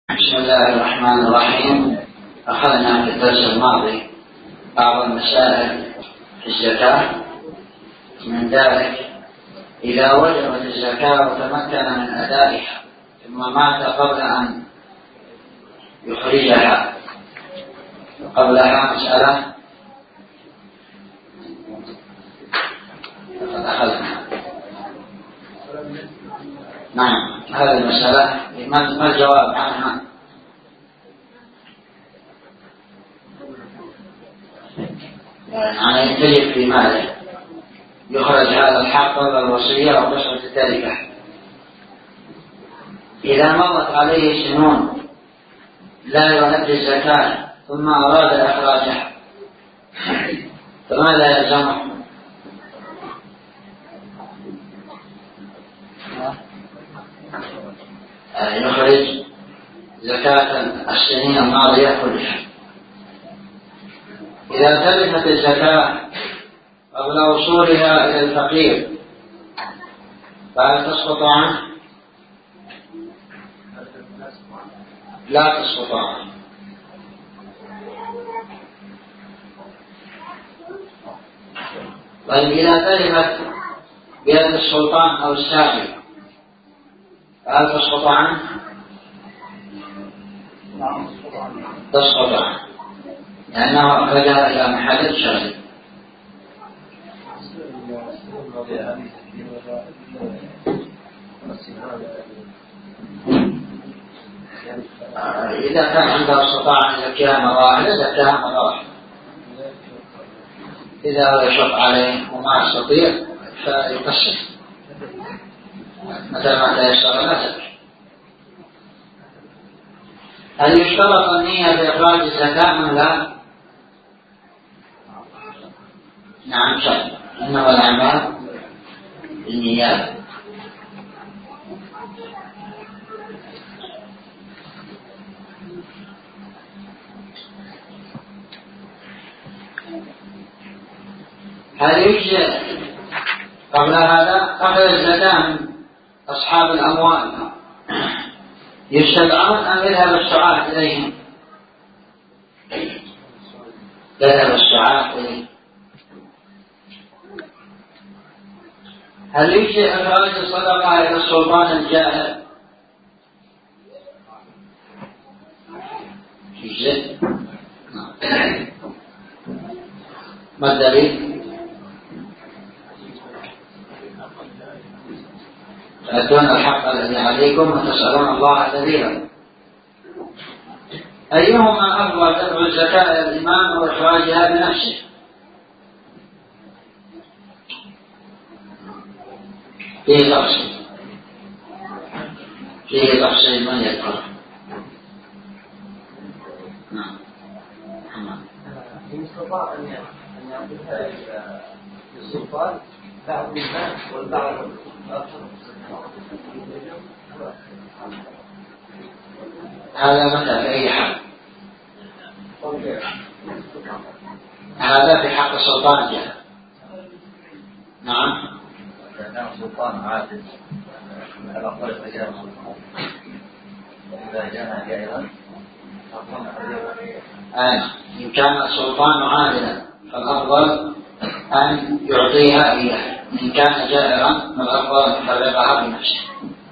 بسم الله الرحمن الرحيم. أخذنا في الدرس الماضي بعض المسائل في الزكاة. من ذلك إذا وجبت الزكاة وتمكن من أدائها ثم مات قبل أن يخرجها، قبلها مسألة قد أخذنا. نعم، هذه المسألة ما الجواب عنها؟ يعني تجب في ماله يخرج هذا الحق قبل الوصية أو قسمة التركة. إذا مضت عليه سنون لا يؤدي الزكاة ثم أراد إخراجها فماذا يلزمه؟ يخرج زكاة السنين الماضية كلها. إذا تلفت الزكاة قبل وصولها إلى الفقير فهل تسقط عنه؟ لا تسقط عنه. طيب إذا تلفت بيد السلطان أو الساقي فهل تسقط عنه؟ تسقط عنه لأنه أخرجها إلى محل شرعي. إذا كان عنده استطاعة أن يزكيها مرة واحدة زكاها مرة واحدة. إذا هو يشق عليه وما يستطيع فيقسم متى ما تيسر لا زكاة. هل يشترط النية في إخراج الزكاة أم لا؟ نعم شرط، إنما الأعمال بالنيات. هل يجزئ قبل هذا أخذ الزكاة من أصحاب الأموال يستدعون أم يذهب السعاة إليهم؟ يذهب السعاة إليهم. هل يجزئ إخراج الصدقة إلى السلطان الجائر؟ يجزئ. ما الدليل؟ تأتون الحق الذي عليكم وتسألون الله دليلا. أيهما أفضل، دفع الزكاة إلى الإمام أو إخراجها بنفسه؟ فيه تفصيل من يذكر. نعم. إن استطاع أن يأخذها إلى السلطان بعض الناس والبعض الآخر. هذا متى في أي حال؟ هذا في حق السلطان جاء. نعم. إذا كان السلطان عادل على قول رجال السلطان إذا جاء جائرا إن كان السلطان عادلا فالأفضل أن يعطيها إياه، إن كان جائرا فالأفضل أن يفرقها بنفسه.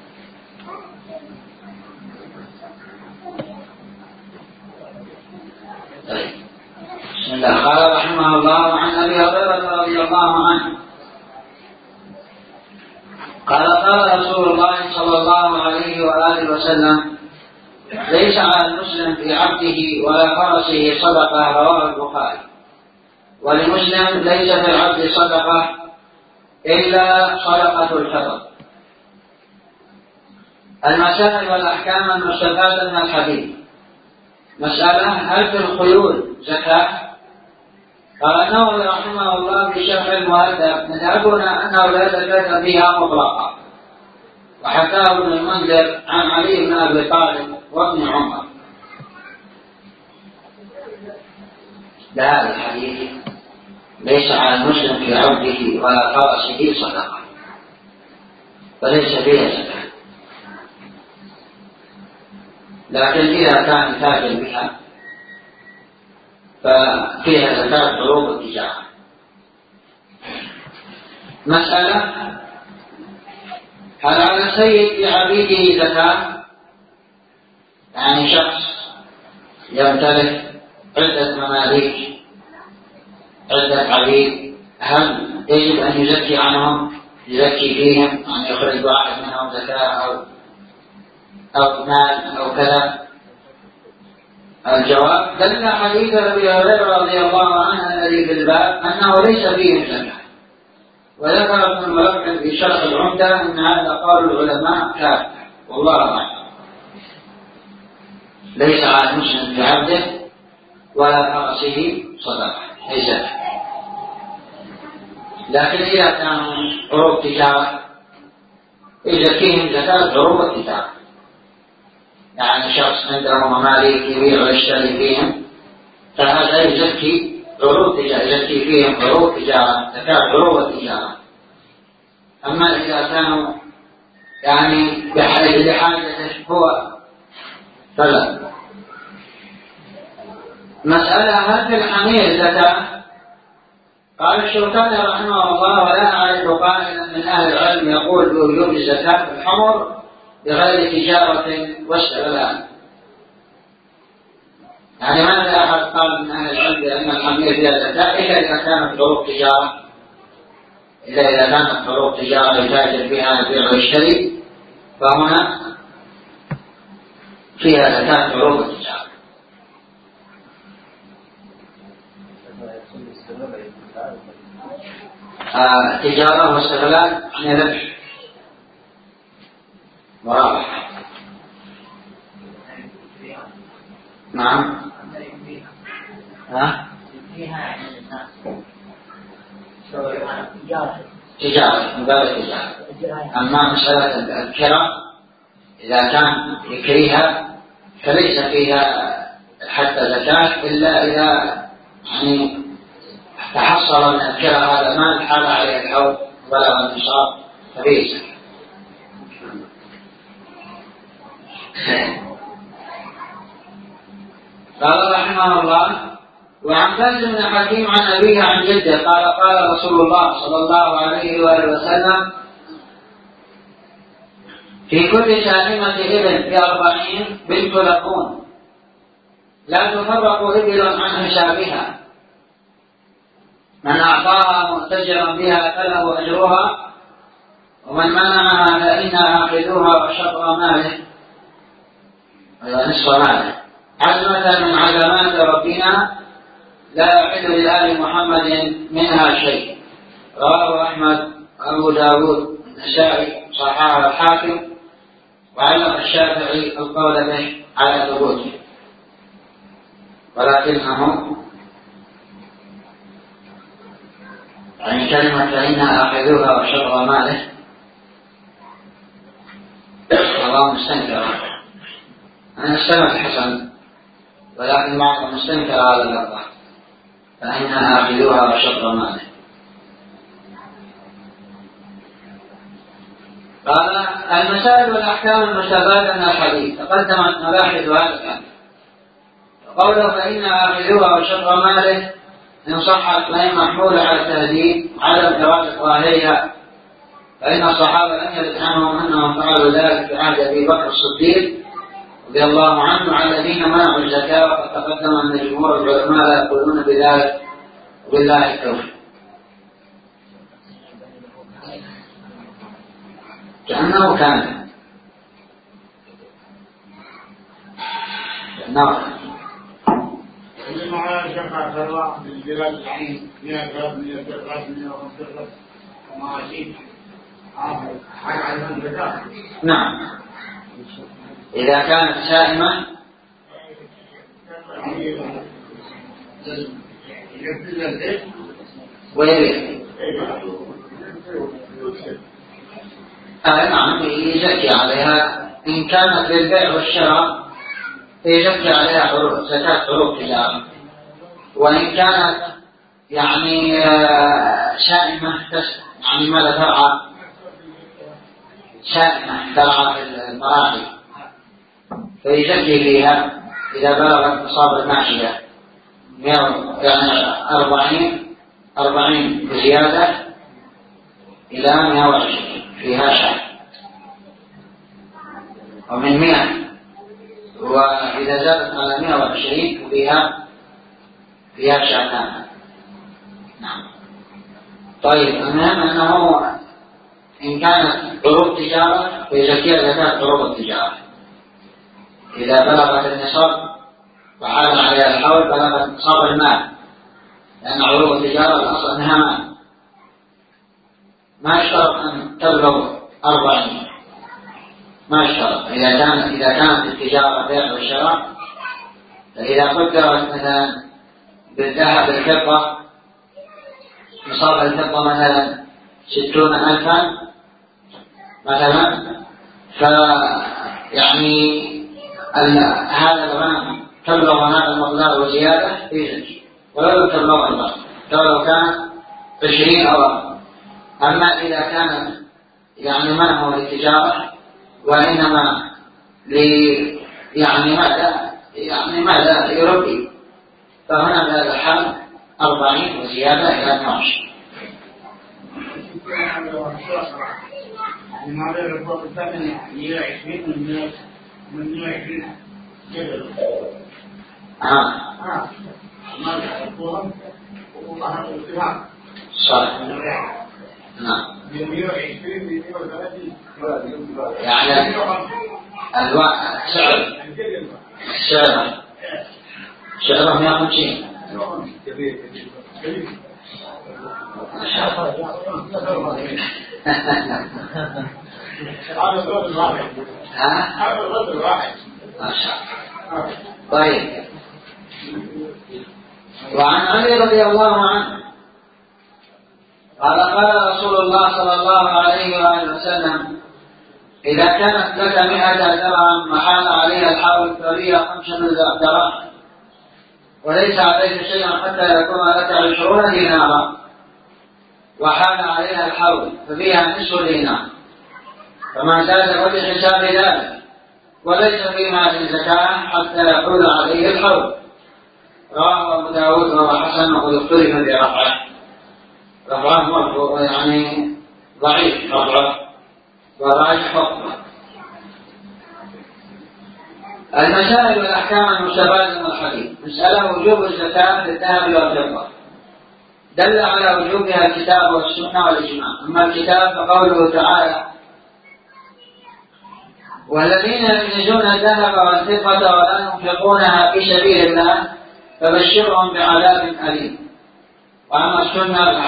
طيب. بسم الله. قال رحمه الله عن أبي هريرة رضي الله عنه قال رسول الله صلى الله عليه وآله وسلم: ليس على المسلم في عبده ولا فرسه صدقة، رواه البخاري. ولمسلم: ليس في العبد صدقة إلا صدقة الفطر. المسائل والأحكام المستفادة من الحديث. مسألة: هل في الخيول زكاة؟ قال النووي رحمه الله في شرح المهذب: مذهبنا أنه لا زكاة فيها مطلقا، وحكاه ابن المنذر عن علي بن أبي طالب وابن عمر. لهذا الحديث: ليس على المسلم في عبده ولا فرسه صدقة، فليس فيها زكاة. لكن إذا كان تاجر بها ففيها زكاة عروض التجارة. مسألة: هل على سيد لعبيده زكاة؟ يعني شخص يمتلك عدة مماليك، عدة عبيد، هل يجب أن يزكي عنهم، يزكي فيهم، أن يخرج واحد منهم زكاة أو مال أو كذا؟ الجواب: دل حديث أبي هريرة رضي الله عنه الذي في الباب أنه ليس فيهم زكاة. وذكر ابن الملقن في شرح العمدة أن هذا قول العلماء كافر، والله أعلم. ليس على المسلم في عبده ولا فرسه صدقة، ليس. لكن إذا كانوا عروض تجارة يزكيهم زكاة عروض التجارة، يعني شخص عنده مماليك يبيع ويشتري فيهم، فهذا يزكي عروض تجارة، يزكي فيهم عروض تجارة، زكاة عروض التجارة. أما إذا كانوا يعني بحاجته هو فلا. مسألة: هل في الحمير زكاة؟ قال الشوكاني رحمه الله: ولا أعرف قائلا من أهل العلم يقول بوجوب الزكاة في الحمر بغير تجارة واستغلال. يعني ماذا أحد قال من أهل العلم بأن الحمير فيها زكاة إلا إذا كانت عروض تجارة، إلا إذا كانت عروض تجارة يتاجر فيها يبيع ويشتري، فهنا فيها زكاة عروض التجارة. تجارة واستغلال يعني ربح ورابح. نعم. تجارة من باب التجارة. أما مسألة الكرة إذا كان يكريها فليس فيها حتى زكاة إلا إذا يعني تحصل من الكرة هذا المال حال عليه الحول بلغ النصاب ففيه زكاة. قال رحمه الله: وعن فهد بن حكيم عن أبيه عن جده قال: قال رسول الله صلى الله عليه وآله وسلم: في كل سالمة إبل ب40 بنت لبون لا تفرق إبل عن حسابها، من أعطاها مؤتجرا بها فله أجرها، ومن منعها فإنها آخذوها وشطر ماله ونصف ماله، عزمة من عزمات ربنا لا يحل لآل محمد منها شيء. رواه أحمد وأبو داود النسائي، صححه الحاكم، وعلق الشافعي القول به على ثبوته، ولكنه يعني كلمة فإنها آخذوها وشطر ماله الله مستنكر. أنا السمك حسن، ولكن بعض مستنكر هذا اللفظ فإنها آخذوها وشطر ماله. قال: المسائل والأحكام المستفادة من الحديث تقدمت مباحث هذا الحديث. قوله فإنها آخذوها وشطر ماله إن صحت فهي محمولة على التهديد وعدم إرادة ظاهرها، فإن الصحابة لم يرد عنهم أنهم فعلوا ذلك في عهد أبي بكر الصديق رضي الله عنه على الذين منعوا الزكاة، وقد تقدم أن جمهور العلماء لا يقولون بذلك، وبالله التوفيق. كأنه كان معنا شفاعة الله بالبلاد العين 100 ومواشيد حاجة على الزكاة. نعم، إذا كانت سائمة ويبيع نعم يزكي عليها. إن كانت للبيع والشراء يزكي عليها زكاة عروض تجارة، وإن كانت يعني سائمة يعني ماذا ترعى، سائمة ترعى في المراعي فيزكي فيها إذا بلغت نصاب الماشية 40 بزيادة إلى 120 فيها شاة، ومن 100 وإذا زادت على 120 فيها شاتان. نعم. طيب المهم أنه إن كانت عروض تجارة فيزكيها زكاة عروض التجارة. إذا بلغت النصاب وحال عليها الحول بلغت نصاب المال، لأن عروض التجارة الأصل أنها مال، ما يشترط أن تبلغ 40، ما يشترط. إذا كانت التجارة بيع وشراء، فإذا قدرت مثلا بالذهب الفضة نصاب الفضة مثلا 60,000 مثلا، فيعني هذا الغنم تبلغ هذا المقدار وزيادة يزكي، ولو تبلغ البعض لو كان 20 أو أكثر. أما إذا كانت يعني ما هو للتجارة وإنما ماذا يربي، فهنا بهذا الحال 40 وزيادة إلى 120. ما بين الفوق الثامن 120 من 120 جبل. ما الفوق وظهر الاتهام. صحيح. نعم. 120 130. يعني سعره 150. طيب. وعن علي رضي الله عنه قال رسول الله صلى الله عليه وآله وسلم: إذا كانت لك 100 درهم وحال عليها الحول فبيع 5 دراهم، وليس عليك شيء حتى يكون لك 20 دينارا، وحال عليها الحول فبيع نصف دينار، فما زاد فبحساب ذلك، وليس في مال زكاة حتى يحول عليه الحول. رواه أبو داود وهو حسن، وقد اختلف برفعه. رفعه مرفوع يعني ضعيف رفعه، والراجح حكمه. المسائل والأحكام المستفادة من الحديث: مسألة وجوب الزكاة في الذهب والفضة. دل على وجوبها الكتاب والسنة والإجماع. أما الكتاب فقوله تعالى: والذين يكنزون الذهب والفضة ولا ينفقونها في سبيل الله فبشرهم بعذاب أليم. وأما السنة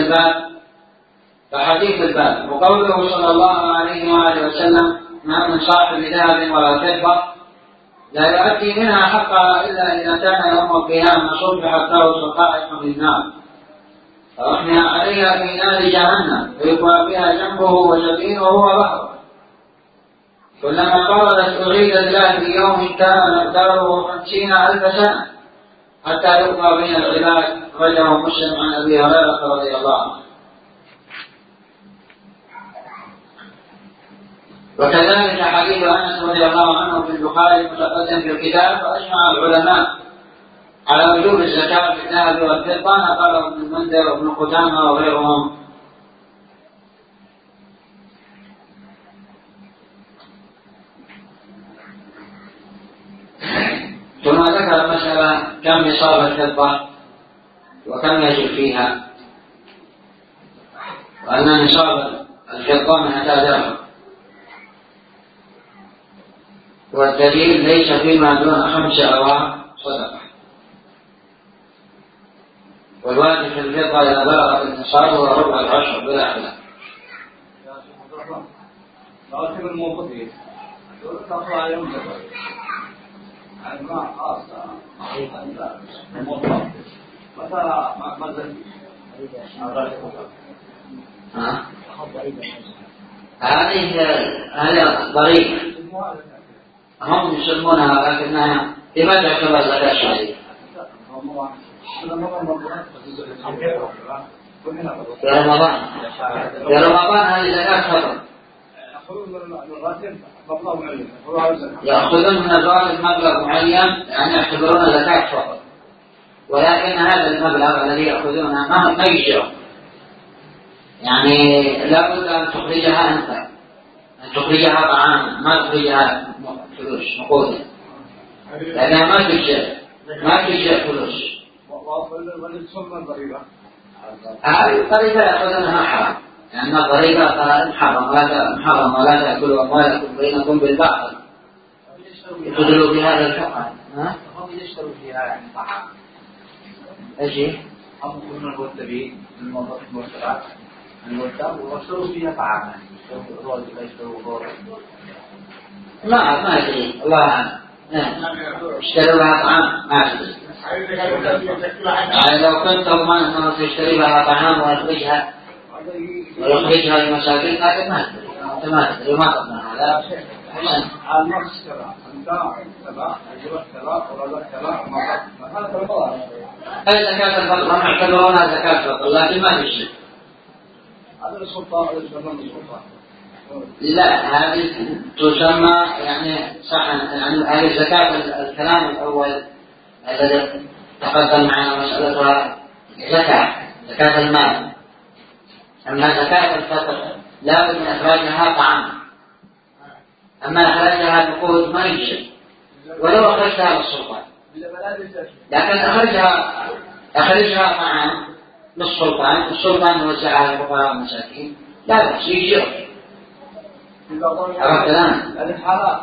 فحديث الباب وقوله صلى الله عليه وآله وسلم: ما من صاحب ذهب ولا فضة لا يؤدي منها حقها إلا إذا كان يوم القيامة صبحت له صفائح من نار فأحمي عليها في نار جهنم ويقوى بها جنبه وجبينه وظهره، كلما قررت أعيدت له في يوم كان مقداره 50,000 سنة حتى يقضى بين العباد. رجعه مسلم عن أبي هريرة رضي الله عنه. وكذلك حديث أنس رضي الله عنه في البخاري متقدم في الكتاب. وأجمع العلماء على وجوب الزكاة في الذهب والفضة، قاله ابن المنذر وابن قدامة وغيرهم. ثم ذكر مسألة: كم نصاب الفضة وكم يجب فيها، وأن نصاب الفضة 200 درهم، والدليل: ليس فيما دون 5 أواق صدقة. والواجب في الفضة إذا بلغت النصاب هو ربع العشر بلا خلاف. هذه ضريبة هم يسمونها، لكنها لماذا تعتبر زكاة شرعية؟ في رمضان هذه زكاة فطر. يأخذون من الراتب مبلغ معين يعني يعتبرون زكاة فقط، ولكن هذا المبلغ الذي يأخذونه ما يجرى، يعني لا بد أن تخرجها أنت، أن تخرجها طعاما، ما تخرجها فلوس نقودا، لأنها ما تجزئ فلوس. هذه الضريبة يأخذونها حرام، لأن الضريبة محرم ولا تأكلوا أموالكم بينكم بالباطل تدلوا بهذا الفقر. هم يشتروا فيها يعني طعام. ايش؟ هم يكونون المرتبين من موظف المرتبات المرتب ويشتروا فيها طعام، يشتروا رز يشتروا بور. ما يدري الله أعلم. اشتروا لها طعام ما أدري. يعني لو كنت تضمن أنه تشتري لها طعام ويخرجها للمساكين لكن ما أدري، أنت ما تدري وما تضمن هذا. النص كذا أنت كذا أجرت كذا ورزق كذا هذا كذا. هذه زكاة الفطر هم يعتبرونها زكاة الفطر لكن ما في شيء. هذا السلطان ولا السلطان السلطان. لا هذه تسمى يعني صح يعني هذه زكاة الكلام الأول الذي تقدم معنا مسألتها زكاة المال. أما زكاة الفطر لا بد من إخراجها طعام، أما إخراجها نقود ما يجزي ولو أخرجتها للسلطان، لكن أخرجها طعام للسلطان، السلطان يوزعها للفقراء والمساكين لا بأس يجزي. عرفت الآن؟ الحالات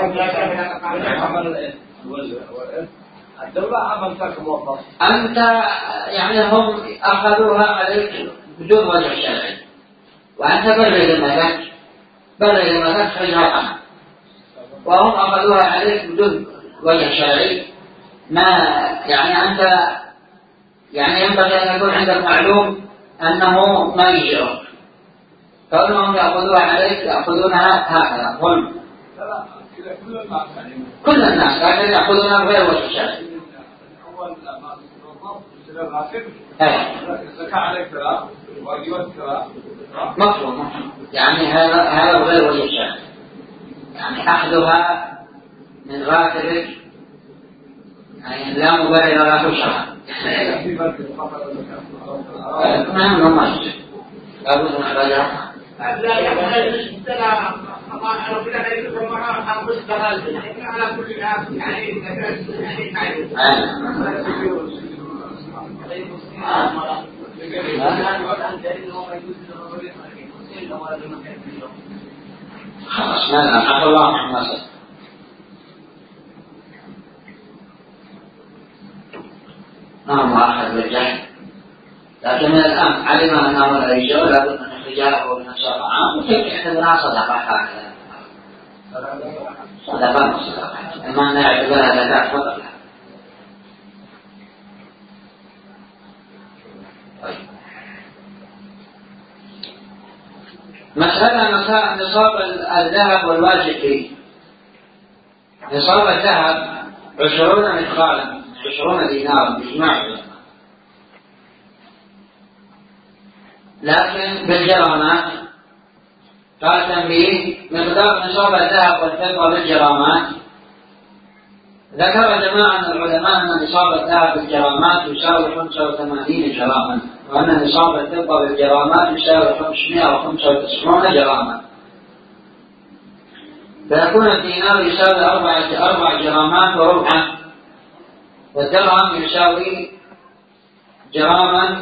الدولة عملتك موظف. أنت يعني هم أخذوها عليك بدون وجه شرعي، وأنت بلغ الملك خرجها طعام، وهم أخذوها عليك بدون وجه شرعي. ما يعني أنت يعني ينبغي أن يكون عندك معلوم أنه ما يجرك، كونهم يأخذوها عليك يأخذونها هكذا ظلم. كل الناس لكن يأخذونها بغير وجه شرعي. الزكاة عليك كذا واجبات كذا مفهوم يعني هذا بغير وجه شرعي، يعني أخذها من راتبك يعني لا مبرر له شرعا. ما يجوز لابد من إخراجها. لا يعني على كل الناس خلاص ما عفى الله عما سلف. ما مؤاخذ بالجهل، لكن من الآن علم أنه لا يجوز لابد من إخراجه من الشرع وتعتبرها صدقة هكذا صدقة أما أن يعتبرها زكاة فضل. مسألة نصاب الذهب والواجب فيه. نصاب الذهب 20 مثقالا 20 دينارا بإجماع العلماء، لكن بالجرامات قال تنبيه مقدار نصاب الذهب والفضة بالجرامات. ذكر جماعة من العلماء أن نصاب الذهب بالجرامات يساوي 85 جراما، وأن نصاب الفضة بالجرامات يساوي 595 جراما، فيكون الدينار يساوي 4 جرامات وربعا، والدرهم يساوي جراما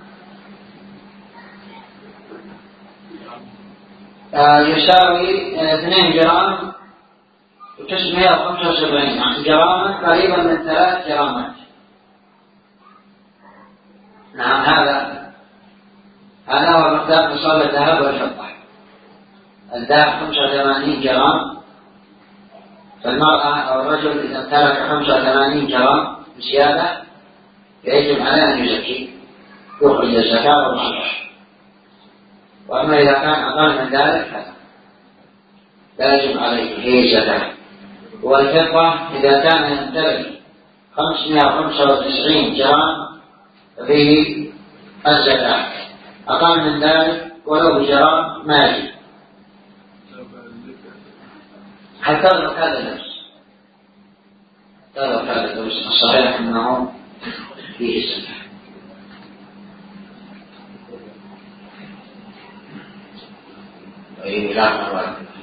يساوي 2 جرام و975 يعني جراما قريبا من 3 جرامات. نعم هذا هو مقدار نصاب الذهب والفضة. الذهب 85 جرام، فالمرأة أو الرجل إذا امتلك 85 جرام بزيادة يجب عليه أن يزكي يخرج الزكاة والصدقة. وأما إذا كان أقل من ذلك لا يجب عليه فيه زكاة. والفضة إذا كان يمتلك 595 جرام فيه الزكاة، أقل من ذلك ولو بجرام ما يجب. حتى لو كان نفس لو كان نفس الصحيح أنه فيه سماع. لا